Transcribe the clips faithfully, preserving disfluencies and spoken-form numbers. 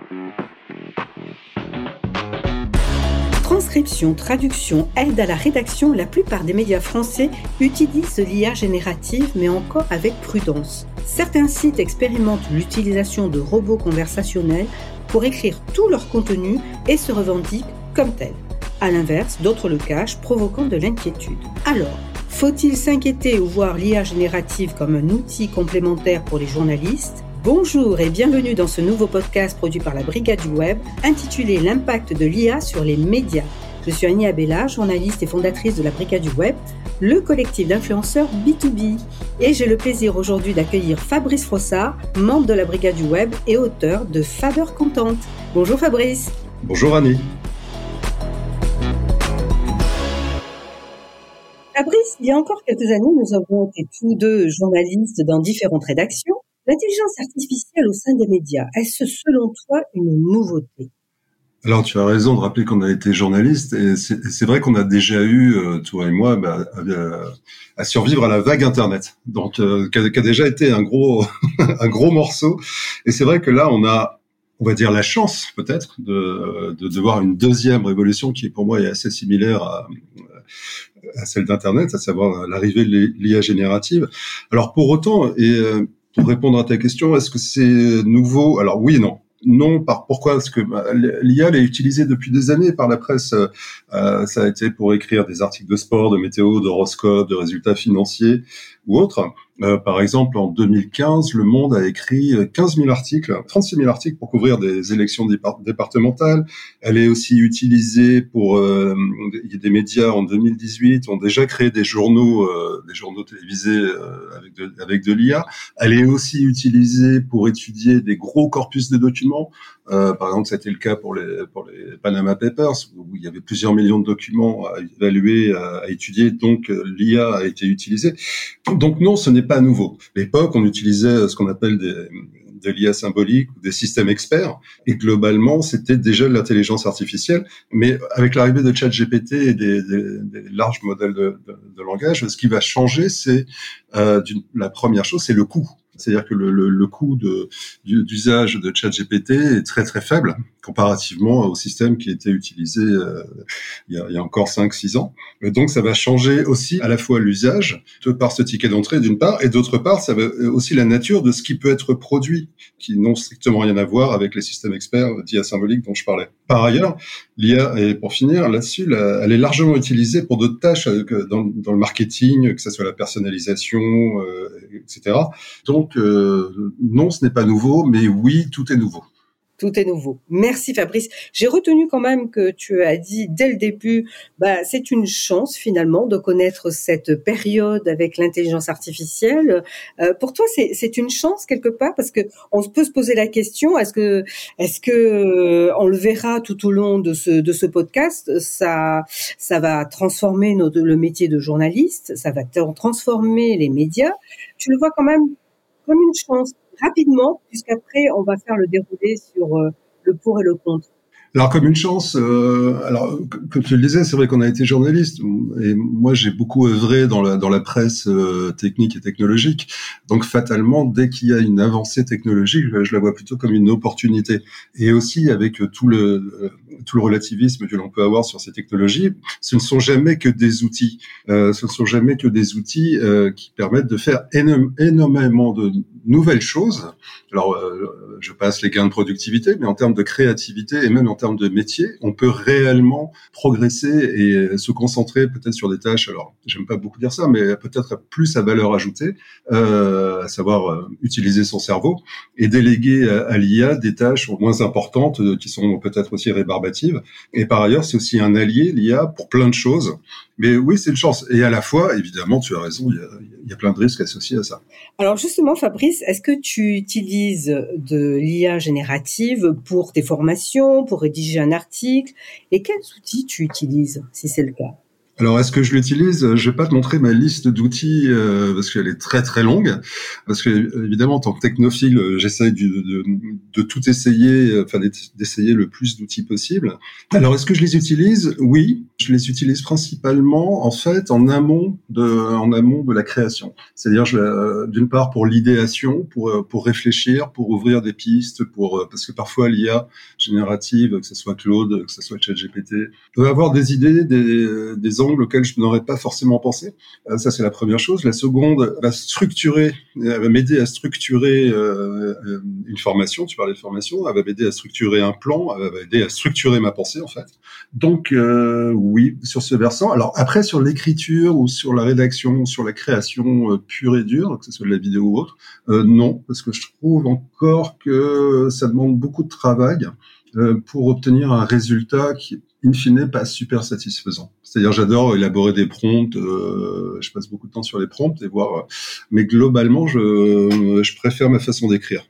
Transcription, traduction, aide à la rédaction, la plupart des médias français utilisent l'I A générative, mais encore avec prudence. Certains sites expérimentent l'utilisation de robots conversationnels pour écrire tout leur contenu et se revendiquent comme tels. À l'inverse, d'autres le cachent, provoquant de l'inquiétude. Alors, faut-il s'inquiéter ou voir l'I A générative comme un outil complémentaire pour les journalistes ? Bonjour et bienvenue dans ce nouveau podcast produit par la Brigade du Web, intitulé « L'impact de l'I A sur les médias ». Je suis Annie Abella, journaliste et fondatrice de la Brigade du Web, le collectif d'influenceurs B deux B. Et j'ai le plaisir aujourd'hui d'accueillir Fabrice Frossard, membre de la Brigade du Web et auteur de Faber Content. Bonjour Fabrice. Bonjour Annie. Fabrice, il y a encore quelques années, nous avons été tous deux journalistes dans différentes rédactions. L'intelligence artificielle au sein des médias, est-ce selon toi une nouveauté ? Alors tu as raison de rappeler qu'on a été journaliste et c'est, c'est vrai qu'on a déjà eu, euh, toi et moi, bah, à, à survivre à la vague Internet, donc euh, qui, a, qui a déjà été un gros, un gros morceau. Et c'est vrai que là on a, on va dire la chance peut-être de, de, de voir une deuxième révolution qui pour moi est assez similaire à, à celle d'Internet, à savoir l'arrivée de l'I A générative. Alors pour autant et euh, pour répondre à ta question, est-ce que c'est nouveau ? Alors oui et non. Non, par pourquoi ? Parce que bah, l'I A elle est utilisée depuis des années par la presse. Euh, ça a été pour écrire des articles de sport, de météo, d'horoscope, de résultats financiers ou autres. Euh, par exemple, en deux mille quinze, Le Monde a écrit quinze mille articles, trente-six mille articles pour couvrir des élections départ- départementales. Elle est aussi utilisée pour euh, des médias en deux mille dix-huit ont déjà créé des journaux, euh, des journaux télévisés euh, avec de, avec de l'I A. Elle est aussi utilisée pour étudier des gros corpus de documents. Euh, par exemple, c'était le cas pour les pour les Panama Papers où il y avait plusieurs millions de documents à évaluer, à, à étudier. Donc l'I A a été utilisée. Donc non, ce n'est pas nouveau. À l'époque, on utilisait ce qu'on appelle des, de l'I A symbolique ou des systèmes experts. Et globalement, c'était déjà de l'intelligence artificielle. Mais avec l'arrivée de ChatGPT et des, des, des larges modèles de, de, de langage, ce qui va changer, c'est euh, d'une, la première chose, c'est le coût. C'est-à-dire que le, le, le coût de, du, d'usage de ChatGPT est très très faible comparativement au système qui était utilisé euh, il, y a, il y a encore cinq six ans. Et donc ça va changer aussi à la fois l'usage de par ce ticket d'entrée d'une part, et d'autre part ça va aussi la nature de ce qui peut être produit, qui n'ont strictement rien à voir avec les systèmes experts d'I A symbolique dont je parlais. Par ailleurs, l'I A, et pour finir là-dessus, là, elle est largement utilisée pour d'autres tâches dans, dans le marketing, que ce soit la personnalisation, euh, et cetera. Donc euh, non, ce n'est pas nouveau, mais oui, tout est nouveau. Tout est nouveau. Merci Fabrice. J'ai retenu quand même que tu as dit dès le début, bah, c'est une chance finalement de connaître cette période avec l'intelligence artificielle. Euh, pour toi, c'est, c'est une chance quelque part parce que on peut se poser la question, est-ce que, est-ce que euh, on le verra tout au long de ce de ce podcast, ça, ça va transformer notre, le métier de journaliste, ça va transformer les médias. Tu le vois quand même comme une chance. Rapidement, puisqu'après, on va faire le déroulé sur euh, le pour et le contre. Alors, comme une chance, euh, alors, comme tu le disais, c'est vrai qu'on a été journaliste, et moi, j'ai beaucoup œuvré dans la, dans la presse euh, technique et technologique. Donc, fatalement, dès qu'il y a une avancée technologique, je la vois plutôt comme une opportunité. Et aussi, avec tout le, euh, tout le relativisme que l'on peut avoir sur ces technologies, ce ne sont jamais que des outils. Euh, ce ne sont jamais que des outils euh, qui permettent de faire énorme, énormément de nouvelles choses. Alors, euh, je passe les gains de productivité, mais en termes de créativité et même en termes de métier, on peut réellement progresser et se concentrer peut-être sur des tâches, alors j'aime pas beaucoup dire ça, mais peut-être plus à valeur ajoutée, euh, à savoir euh, utiliser son cerveau et déléguer à, à l'I A des tâches moins importantes euh, qui sont peut-être aussi rébarbatives. Et par ailleurs, c'est aussi un allié, l'I A, pour plein de choses. Mais oui, c'est une chance. Et à la fois, évidemment, tu as raison, il y a, il y a plein de risques associés à ça. Alors justement, Fabrice, est-ce que tu utilises de l'I A générative pour tes formations, pour rédiger un article ? Et quels outils tu utilises, si c'est le cas ? Alors, est-ce que je l'utilise? Je vais pas te montrer ma liste d'outils euh, parce qu'elle est très très longue. Parce que évidemment, en tant que technophile, j'essaye de, de, de tout essayer, enfin d'essayer le plus d'outils possible. Alors, est-ce que je les utilise? Oui, je les utilise principalement en fait en amont de en amont de la création. C'est-à-dire, je, euh, d'une part pour l'idéation, pour pour réfléchir, pour ouvrir des pistes, pour parce que parfois l'I A générative, que ce soit Claude, que ce soit ChatGPT, peut avoir des idées, des des angles auxquels je n'aurais pas forcément pensé. Euh, ça, c'est la première chose. La seconde, va structurer, elle va m'aider à structurer euh, une formation. Tu parlais de formation. Elle va m'aider à structurer un plan. Elle va m'aider à structurer ma pensée, en fait. Donc, euh, oui, sur ce versant. Alors, après, sur l'écriture ou sur la rédaction, sur la création euh, pure et dure, que ce soit de la vidéo ou autre, euh, non, parce que je trouve encore que ça demande beaucoup de travail euh, pour obtenir un résultat qui in fine, pas super satisfaisant. C'est-à-dire, j'adore élaborer des prompts, euh, je passe beaucoup de temps sur les prompts et voir, mais globalement, je, je préfère ma façon d'écrire.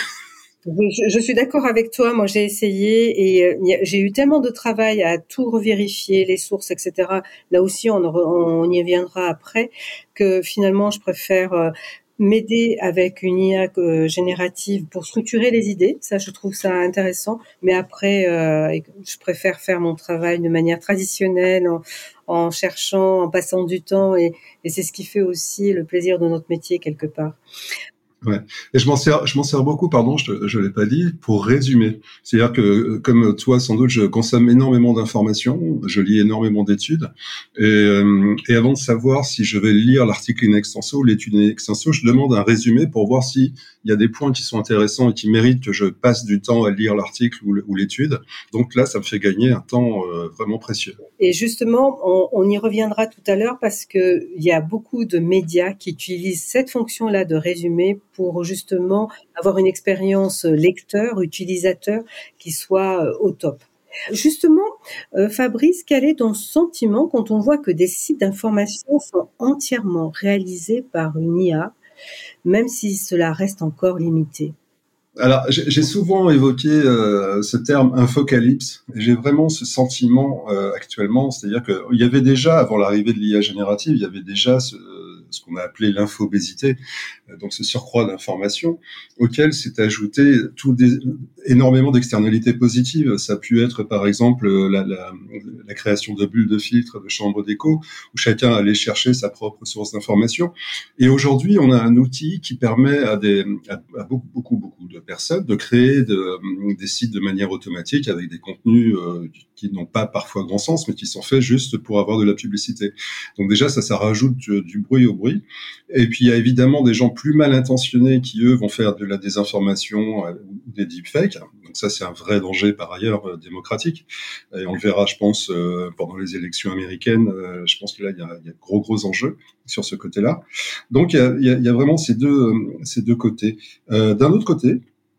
Je, je suis d'accord avec toi. Moi, j'ai essayé et euh, j'ai eu tellement de travail à tout revérifier, les sources, et cetera. Là aussi, on, on y reviendra après, que finalement, je préfère euh, m'aider avec une I A euh, générative pour structurer les idées. Ça, je trouve ça intéressant. Mais après, euh, je préfère faire mon travail de manière traditionnelle, en, en cherchant, en passant du temps. Et, et c'est ce qui fait aussi le plaisir de notre métier, quelque part. Ouais. Et je m'en sers, je m'en sers beaucoup, pardon, je, je l'ai pas dit, pour résumer. C'est-à-dire que, comme toi, sans doute, je consomme énormément d'informations, je lis énormément d'études, et, euh, et avant de savoir si je vais lire l'article in extenso ou l'étude in extenso, je demande un résumé pour voir s'il y a des points qui sont intéressants et qui méritent que je passe du temps à lire l'article ou, ou l'étude. Donc là, ça me fait gagner un temps euh, vraiment précieux. Et justement, on, on y reviendra tout à l'heure parce que il y a beaucoup de médias qui utilisent cette fonction-là de résumé pour justement avoir une expérience lecteur, utilisateur qui soit au top. Justement, euh, Fabrice, quel est ton sentiment quand on voit que des sites d'information sont entièrement réalisés par une I A, même si cela reste encore limité? Alors, j'ai souvent évoqué euh, ce terme infocalypse. J'ai vraiment ce sentiment euh, actuellement, c'est-à-dire qu'il y avait déjà, avant l'arrivée de l'I A générative, il y avait déjà ce, ce qu'on a appelé l'infobésité, donc ce surcroît d'informations, auquel s'est ajouté tout des, énormément d'externalités positives. Ça a pu être, par exemple, la, la, la création de bulles de filtres, de chambres d'écho, où chacun allait chercher sa propre source d'information. Et aujourd'hui, on a un outil qui permet à, des, à, à beaucoup, beaucoup, beaucoup de personnes de créer de, des sites de manière automatique avec des contenus euh, qui n'ont pas parfois grand sens, mais qui sont faits juste pour avoir de la publicité. Donc déjà, ça, ça rajoute du, du bruit au bruit. Et puis, il y a évidemment des gens plus mal intentionnés qui, eux, vont faire de la désinformation euh, ou des deepfakes. Donc ça, c'est un vrai danger, par ailleurs, euh, démocratique. Et on le verra, je pense, euh, pendant les élections américaines. Euh, je pense que là, il y a, il y a de gros, gros enjeux sur ce côté-là. Donc, il y a, il y a, il y a vraiment ces deux, euh, ces deux côtés. Euh, d'un autre côté,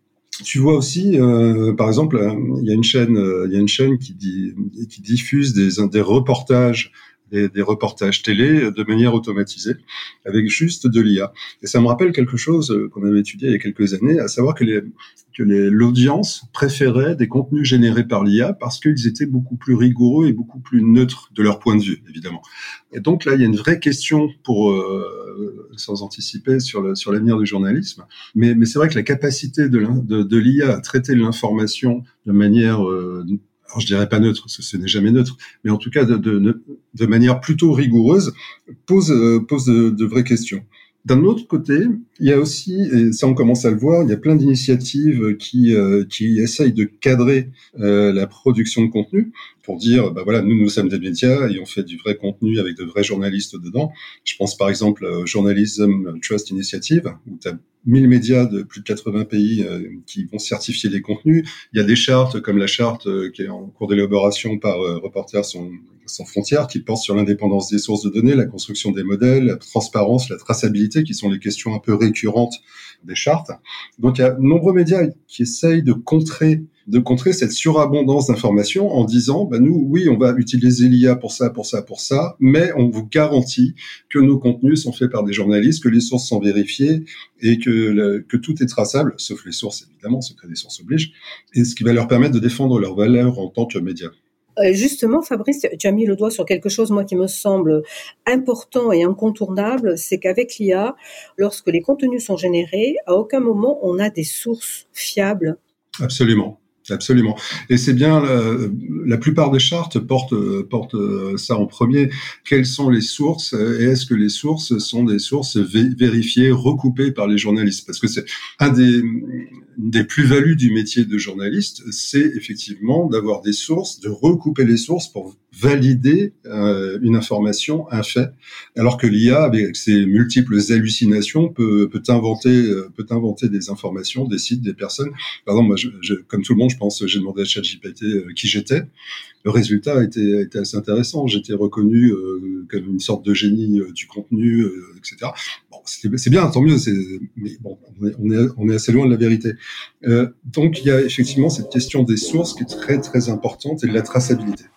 tu vois aussi, euh, par exemple, il y a une chaîne, il y a une chaîne qui, dit, qui diffuse des, des reportages, des, des reportages télé de manière automatisée, avec juste de l'I A. Et ça me rappelle quelque chose qu'on avait étudié il y a quelques années, à savoir que les, que les, l'audience préférait des contenus générés par l'I A parce qu'ils étaient beaucoup plus rigoureux et beaucoup plus neutres de leur point de vue, évidemment. Et donc là, il y a une vraie question pour, euh, sans anticiper sur, le, sur l'avenir du journalisme, mais, mais c'est vrai que la capacité de, de, de l'I A à traiter l'information de manière, euh, alors je dirais pas neutre, parce que ce n'est jamais neutre, mais en tout cas de, de, de manière plutôt rigoureuse, pose, euh, pose de, de vraies questions. D'un autre côté, il y a aussi, et ça on commence à le voir, il y a plein d'initiatives qui euh, qui essayent de cadrer euh, la production de contenu pour dire, bah voilà, nous nous sommes des médias et on fait du vrai contenu avec de vrais journalistes dedans. Je pense par exemple au Journalism Trust Initiative, où tu as mille médias de plus de quatre-vingts pays euh, qui vont certifier les contenus. Il y a des chartes comme la charte euh, qui est en cours d'élaboration par euh, Reporters sans, sans frontières, qui porte sur l'indépendance des sources de données, la construction des modèles, la transparence, la traçabilité, qui sont les questions un peu récurrentes des chartes. Donc il y a de nombreux médias qui essayent de contrer de contrer cette surabondance d'informations en disant, bah nous, oui, on va utiliser l'I A pour ça, pour ça, pour ça, mais on vous garantit que nos contenus sont faits par des journalistes, que les sources sont vérifiées et que, le, que tout est traçable, sauf les sources, évidemment, secret des sources oblige, et ce qui va leur permettre de défendre leurs valeurs en tant que médias. Euh, justement, Fabrice, tu as mis le doigt sur quelque chose, moi, qui me semble important et incontournable, c'est qu'avec l'I A, lorsque les contenus sont générés, à aucun moment on a des sources fiables. Absolument. Absolument. Et c'est bien, la, la plupart des chartes portent, portent ça en premier. Quelles sont les sources et est-ce que les sources sont des sources vé- vérifiées, recoupées par les journalistes? Parce que c'est un des, des plus-values du métier de journaliste, c'est effectivement d'avoir des sources, de recouper les sources pour valider euh, une information, un fait. Alors que l'I A, avec ses multiples hallucinations, peut, peut inventer, peut inventer des informations, des sites, des personnes. Par exemple, moi, je, je, comme tout le monde, je pense, j'ai demandé à ChatGPT euh, qui j'étais. Le résultat était, était assez intéressant. J'étais reconnu euh, comme une sorte de génie euh, du contenu, euh, et cetera. Bon, c'est, c'est bien, tant mieux. C'est, mais bon, on est, on est, on est assez loin de la vérité. Euh, donc, il y a effectivement cette question des sources qui est très, très importante et de la traçabilité.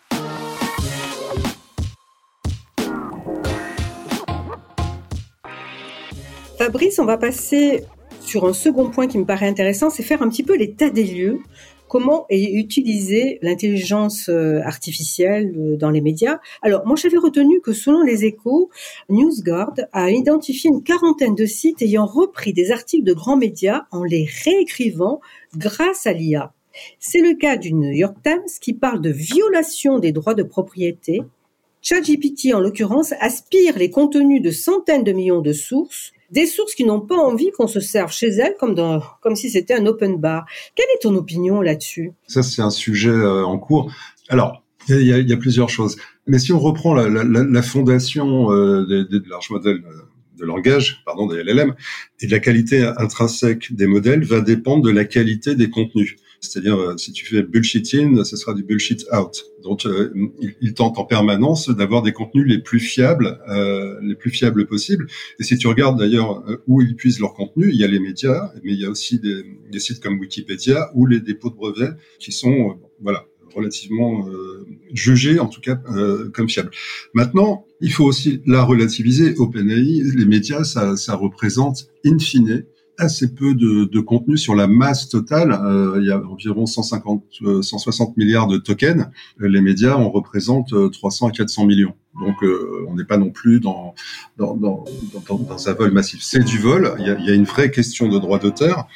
Fabrice, on va passer sur un second point qui me paraît intéressant, c'est faire un petit peu l'état des lieux. Comment est utilisée l'intelligence artificielle dans les médias? Alors, moi, j'avais retenu que selon les Échos, NewsGuard a identifié une quarantaine de sites ayant repris des articles de grands médias en les réécrivant grâce à l'I A. C'est le cas du New York Times qui parle de violation des droits de propriété. ChatGPT, en l'occurrence, aspire les contenus de centaines de millions de sources, des sources qui n'ont pas envie qu'on se serve chez elles comme, dans, comme si c'était un open bar. Quelle est ton opinion là-dessus? Ça, c'est un sujet euh, en cours. Alors, il y a, il y a plusieurs choses. Mais si on reprend la, la, la fondation euh, des, des larges modèles de langage, pardon, des L L M, et de la qualité intrinsèque des modèles va dépendre de la qualité des contenus. C'est-à-dire, si tu fais bullshit in, ce sera du bullshit out. Donc, euh, il, il tente en permanence d'avoir des contenus les plus fiables, euh, les plus fiables possibles. Et si tu regardes d'ailleurs où ils puisent leur contenu, il y a les médias, mais il y a aussi des, des sites comme Wikipédia ou les dépôts de brevets qui sont, euh, voilà, relativement euh, jugés, en tout cas, euh, comme fiables. Maintenant, il faut aussi la relativiser. OpenAI, les médias, ça, ça représente in fine assez peu de, de contenu sur la masse totale. Euh, il y a environ cent cinquante, cent soixante milliards de tokens. Les médias en représentent trois cents à quatre cents millions. Donc, euh, on n'est pas non plus dans, dans, dans, dans, dans un vol massif. C'est du vol. Il y a, il y a une vraie question de droit d'auteur.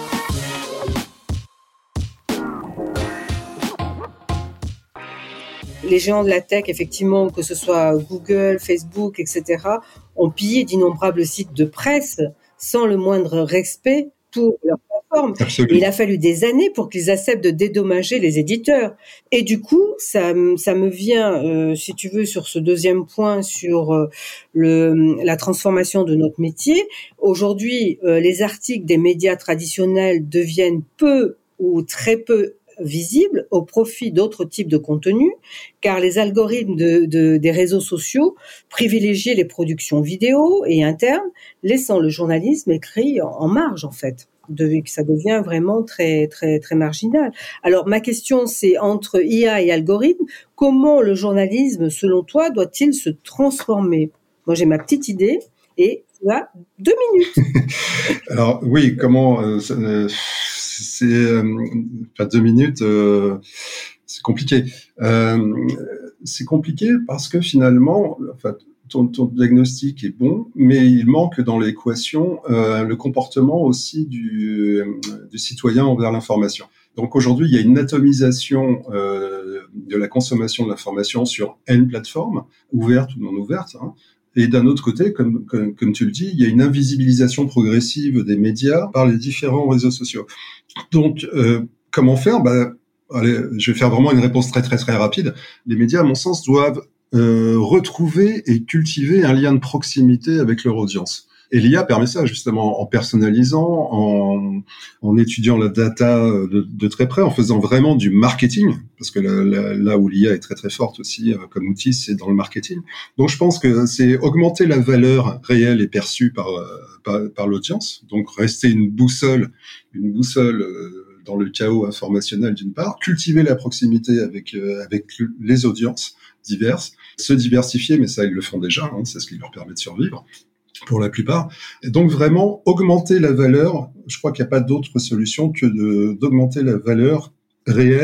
Les géants de la tech, effectivement, que ce soit Google, Facebook, et cetera, ont pillé d'innombrables sites de presse sans le moindre respect pour leur plateforme. Absolument. Et il a fallu des années pour qu'ils acceptent de dédommager les éditeurs. Et du coup, ça, ça me vient, euh, si tu veux, sur ce deuxième point, sur euh, le, la transformation de notre métier. Aujourd'hui, euh, les articles des médias traditionnels deviennent peu ou très peu visibles au profit d'autres types de contenus, car les algorithmes de, de, des réseaux sociaux privilégient les productions vidéo et internes, laissant le journalisme écrit en, en marge, en fait. De, ça devient vraiment très, très, très marginal. Alors, ma question, c'est entre I A et algorithme, comment le journalisme, selon toi, doit-il se transformer? Moi, j'ai ma petite idée et tu as deux minutes. Alors, oui, comment... Euh, euh, c'est euh, enfin deux minutes, euh, c'est compliqué. Euh, c'est compliqué parce que finalement, enfin, ton, ton diagnostic est bon, mais il manque dans l'équation euh, le comportement aussi du, du citoyen envers l'information. Donc aujourd'hui, il y a une atomisation euh, de la consommation de l'information sur N plateformes, ouvertes ou non ouvertes, hein. Et d'un autre côté, comme, comme, comme tu le dis, il y a une invisibilisation progressive des médias par les différents réseaux sociaux. Donc, euh, comment faire? Bah, allez, je vais faire vraiment une réponse très très très rapide. Les médias, à mon sens, doivent euh, retrouver et cultiver un lien de proximité avec leur audience. Et l'I A permet ça, justement, en personnalisant, en, en étudiant la data de, de très près, en faisant vraiment du marketing, parce que là, là, là où l'I A est très très forte aussi euh, comme outil, c'est dans le marketing. Donc je pense que c'est augmenter la valeur réelle et perçue par, euh, par, par l'audience, donc rester une boussole, une boussole euh, dans le chaos informationnel d'une part, cultiver la proximité avec, euh, avec les audiences diverses, se diversifier, mais ça ils le font déjà, hein, c'est ce qui leur permet de survivre pour la plupart. Et donc vraiment augmenter la valeur, je crois qu'il n'y a pas d'autre solution que de, d'augmenter la valeur réelle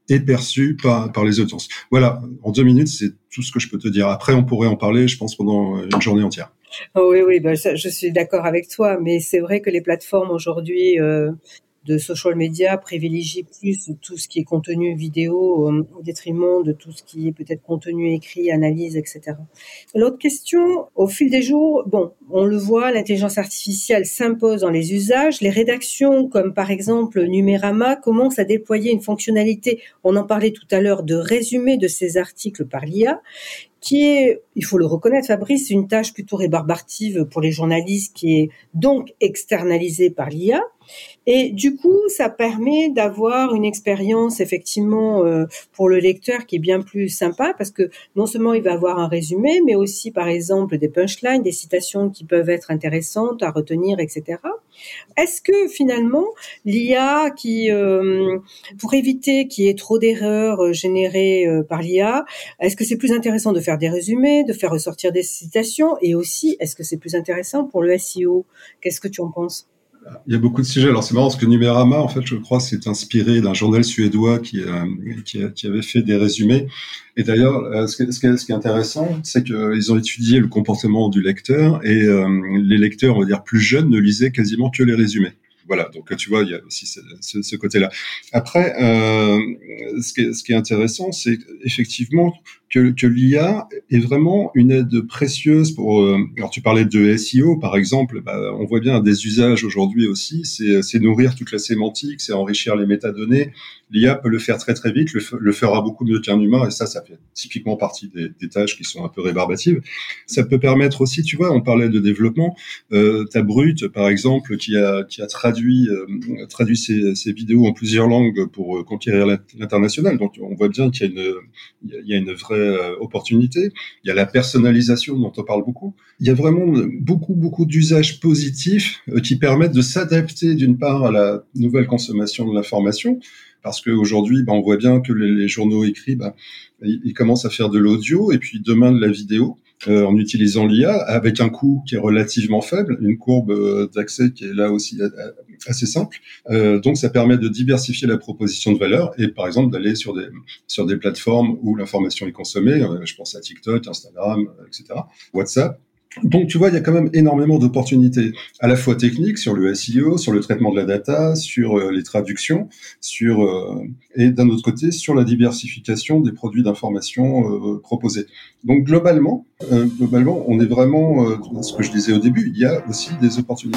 est perçu par, par les audiences. Voilà, en deux minutes, c'est tout ce que je peux te dire. Après, on pourrait en parler, je pense, pendant une journée entière. Oh oui, oui, ben ça, je suis d'accord avec toi, mais c'est vrai que les plateformes aujourd'hui euh, de social media privilégient plus tout ce qui est contenu vidéo euh, au détriment de tout ce qui est peut-être contenu écrit, analyse, et cetera. L'autre question, au fil des jours, bon, on le voit, l'intelligence artificielle s'impose dans les usages. Les rédactions, comme par exemple Numérama, commencent à déployer une fonctionnalité, on en parlait tout à l'heure, de résumé de ces articles par l'I A, qui est, il faut le reconnaître, Fabrice, une tâche plutôt rébarbative pour les journalistes, qui est donc externalisée par l'I A. Et du coup, ça permet d'avoir une expérience effectivement euh, pour le lecteur qui est bien plus sympa, parce que non seulement il va avoir un résumé, mais aussi par exemple des punchlines, des citations qui peuvent être intéressantes à retenir, et cetera. Est-ce que finalement l'I A, qui euh, pour éviter qu'il y ait trop d'erreurs euh, générées euh, par l'I A, est-ce que c'est plus intéressant de faire des résumés, de faire ressortir des citations, et aussi est-ce que c'est plus intéressant pour le S E O? Qu'est-ce que tu en penses? Il y a beaucoup de sujets. Alors c'est marrant parce que Numérama, en fait, je crois, s'est inspiré d'un journal suédois qui, euh, qui, qui avait fait des résumés. Et d'ailleurs, euh, ce, qui, ce, qui, ce qui est intéressant, c'est qu'ils ont étudié le comportement du lecteur et euh, les lecteurs, on va dire plus jeunes, ne lisaient quasiment que les résumés. Voilà, donc tu vois, il y a aussi ce, ce, ce côté-là. Après, euh, ce, qui est, ce qui est intéressant, c'est effectivement que, que l'I A est vraiment une aide précieuse pour... Euh, alors tu parlais de S E O, par exemple, bah, on voit bien des usages aujourd'hui aussi, c'est, c'est nourrir toute la sémantique, c'est enrichir les métadonnées. L'I A peut le faire très très vite, le, le fera beaucoup mieux qu'un humain, et ça, ça fait typiquement partie des, des tâches qui sont un peu rébarbatives. Ça peut permettre aussi, tu vois, on parlait de développement, euh, ta Brut, par exemple, qui a, qui a traduit Traduit, euh, traduit ses, ses vidéos en plusieurs langues pour euh, conquérir l'international. Donc, on voit bien qu'il y a une, il y a une vraie euh, opportunité. Il y a la personnalisation dont on parle beaucoup. Il y a vraiment beaucoup, beaucoup d'usages positifs euh, qui permettent de s'adapter d'une part à la nouvelle consommation de l'information, parce qu'aujourd'hui, bah, on voit bien que les, les journaux écrits, bah, ils, ils commencent à faire de l'audio et puis demain de la vidéo. Euh, en utilisant l'I A, avec un coût qui est relativement faible, une courbe euh, d'accès qui est là aussi euh, assez simple. Euh, donc, ça permet de diversifier la proposition de valeur et, par exemple, d'aller sur des sur des plateformes où l'information est consommée. Euh, je pense à TikTok, Instagram, euh, et cetera, WhatsApp. Donc, tu vois, il y a quand même énormément d'opportunités, à la fois techniques sur le S E O, sur le traitement de la data, sur euh, les traductions, sur euh, et d'un autre côté sur la diversification des produits d'information euh, proposés. Donc, globalement, euh, globalement, on est vraiment, euh, ce que je disais au début, il y a aussi des opportunités.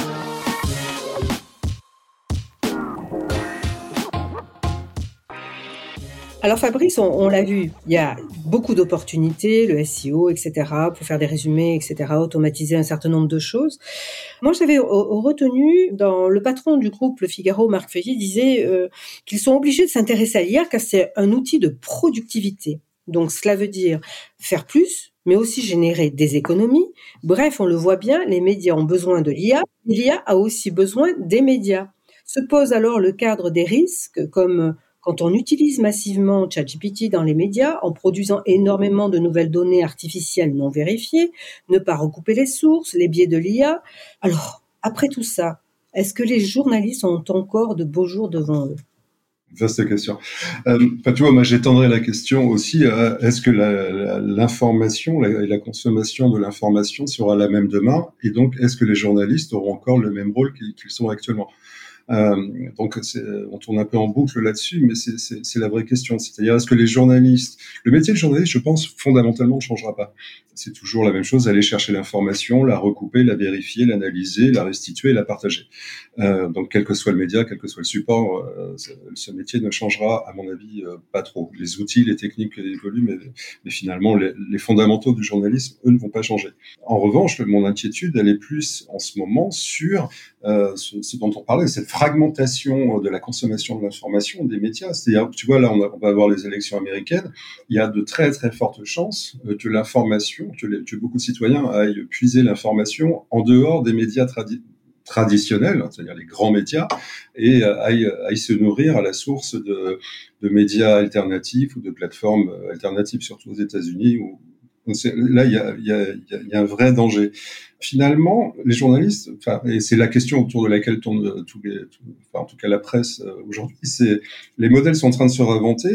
Alors Fabrice, on, on l'a vu, il y a beaucoup d'opportunités, le S E O, et cetera, pour faire des résumés, et cetera, automatiser un certain nombre de choses. Moi, j'avais o- retenu, dans le patron du groupe Le Figaro, Marc Feuilly, disait euh, qu'ils sont obligés de s'intéresser à l'I A car c'est un outil de productivité. Donc cela veut dire faire plus, mais aussi générer des économies. Bref, on le voit bien, les médias ont besoin de l'I A, l'I A a aussi besoin des médias. Se pose alors le cadre des risques, comme quand on utilise massivement ChatGPT dans les médias, en produisant énormément de nouvelles données artificielles non vérifiées, ne pas recouper les sources, les biais de l'I A. Alors, après tout ça, est-ce que les journalistes ont encore de beaux jours devant eux? Vaste question. Euh, enfin, tu vois, moi, j'étendrais la question aussi à est-ce que la, la, l'information la, et la consommation de l'information sera la même demain? Et donc, est-ce que les journalistes auront encore le même rôle qu'ils, qu'ils sont actuellement? Euh, donc, c'est, on tourne un peu en boucle là-dessus, mais c'est, c'est, c'est la vraie question. C'est-à-dire, est-ce que les journalistes... Le métier de journaliste, je pense, fondamentalement, ne changera pas. C'est toujours la même chose, aller chercher l'information, la recouper, la vérifier, l'analyser, la restituer, la partager. Euh, donc, quel que soit le média, quel que soit le support, euh, ce métier ne changera, à mon avis, euh, pas trop. Les outils, les techniques évoluent, mais, mais finalement, les, les fondamentaux du journalisme, eux, ne vont pas changer. En revanche, mon inquiétude, elle est plus, en ce moment, sur euh, ce, ce dont on parlait, cette fragmentation de la consommation de l'information des médias. C'est-à-dire, tu vois, là, on, a, on va avoir les élections américaines. Il y a de très, très fortes chances que l'information, que, les, que beaucoup de citoyens aillent puiser l'information en dehors des médias traditionnels. traditionnels, c'est-à-dire les grands médias, et euh, aillent, aillent se nourrir à la source de, de médias alternatifs ou de plateformes alternatives, surtout aux États-Unis. Où, c'est, là, il y a, y, a, y a un vrai danger. Finalement, les journalistes, enfin, et c'est la question autour de laquelle tourne tous les, tout, enfin, en tout cas la presse euh, aujourd'hui, c'est les modèles sont en train de se réinventer.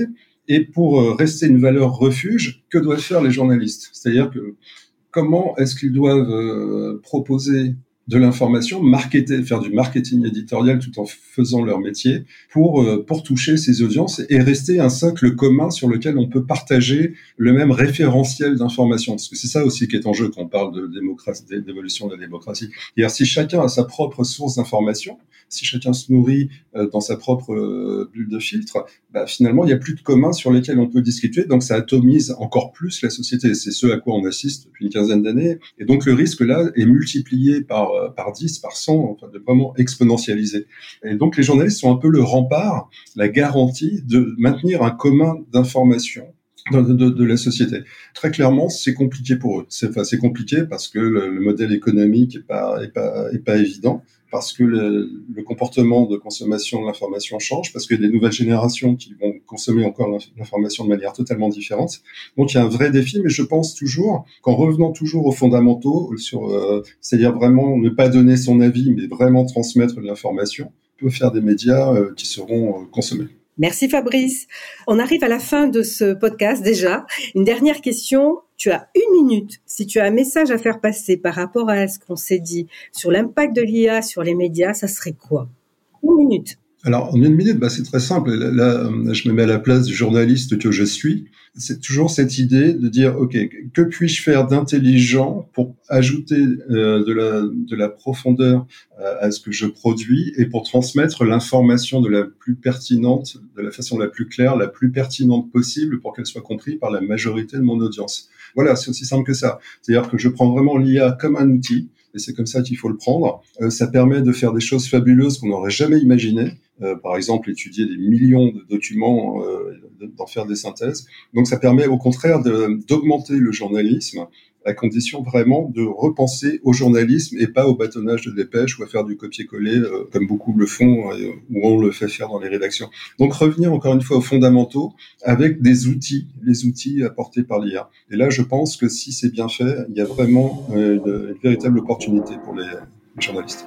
Et pour euh, rester une valeur refuge, que doivent faire les journalistes ? C'est-à-dire que comment est-ce qu'ils doivent euh, proposer de l'information, marketer, faire du marketing éditorial tout en faisant leur métier pour euh, pour toucher ces audiences et rester un socle commun sur lequel on peut partager le même référentiel d'information. Parce que c'est ça aussi qui est en jeu quand on parle de démocratie, d'évolution de la démocratie. C'est-à-dire si chacun a sa propre source d'information, si chacun se nourrit euh, dans sa propre euh, bulle de filtre, bah, finalement il n'y a plus de commun sur lesquels on peut discuter. Donc ça atomise encore plus la société. C'est ce à quoi on assiste depuis une quinzaine d'années. Et donc le risque là est multiplié par par dix, par cent, enfin, de vraiment exponentialiser. Et donc, les journalistes sont un peu le rempart, la garantie de maintenir un commun d'information de, de, de la société. Très clairement, c'est compliqué pour eux. C'est, enfin, c'est compliqué parce que le, le modèle économique est pas, est pas, est pas évident, parce que le, le comportement de consommation de l'information change, parce qu'il y a des nouvelles générations qui vont consommer encore l'information de manière totalement différente. Donc, il y a un vrai défi, mais je pense toujours qu'en revenant toujours aux fondamentaux, sur, euh, c'est-à-dire vraiment ne pas donner son avis, mais vraiment transmettre de l'information, on peut faire des médias euh, qui seront euh, consommés. Merci Fabrice. On arrive à la fin de ce podcast déjà. Une dernière question. Tu as une minute. Si tu as un message à faire passer par rapport à ce qu'on s'est dit sur l'impact de l'I A sur les médias, ça serait quoi ? Une minute. Alors, en une minute, bah, c'est très simple. Là, là, je me mets à la place du journaliste que je suis. C'est toujours cette idée de dire, OK, que puis-je faire d'intelligent pour ajouter euh, de la, de la profondeur euh, à ce que je produis et pour transmettre l'information de la plus pertinente, de la façon la plus claire, la plus pertinente possible pour qu'elle soit comprise par la majorité de mon audience. Voilà, c'est aussi simple que ça. C'est-à-dire que je prends vraiment l'I A comme un outil. Et c'est comme ça qu'il faut le prendre. Euh, ça permet de faire des choses fabuleuses qu'on n'aurait jamais imaginées. Euh, par exemple, étudier des millions de documents, euh, d'en faire des synthèses. Donc, ça permet au contraire de, d'augmenter le journalisme, à condition vraiment de repenser au journalisme et pas au bâtonnage de dépêche ou à faire du copier-coller, euh, comme beaucoup le font, euh, ou on le fait faire dans les rédactions. Donc, revenir encore une fois aux fondamentaux avec des outils, les outils apportés par l'I A. Et là, je pense que si c'est bien fait, il y a vraiment euh, une, une véritable opportunité pour les, les journalistes.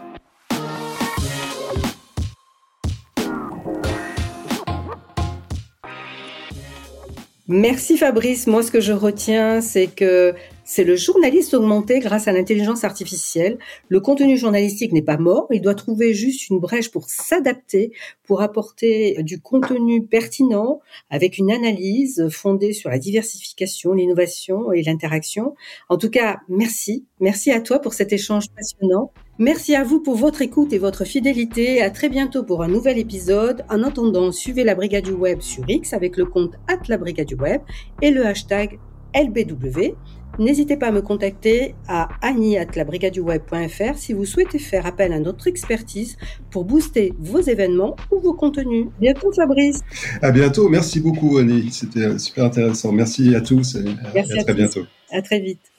Merci Fabrice. Moi, ce que je retiens, c'est que c'est le journaliste augmenté grâce à l'intelligence artificielle. Le contenu journalistique n'est pas mort. Il doit trouver juste une brèche pour s'adapter, pour apporter du contenu pertinent avec une analyse fondée sur la diversification, l'innovation et l'interaction. En tout cas, merci. Merci à toi pour cet échange passionnant. Merci à vous pour votre écoute et votre fidélité. À très bientôt pour un nouvel épisode. En attendant, suivez la Brigade du Web sur X avec le compte arobase la Brigade du Web et le hashtag L B W. N'hésitez pas à me contacter à annie arobase la brigade du web point f r si vous souhaitez faire appel à notre expertise pour booster vos événements ou vos contenus. À bientôt Fabrice. À bientôt. Merci beaucoup Annie. C'était super intéressant. Merci à tous et Merci à, à très tous. bientôt. À très vite.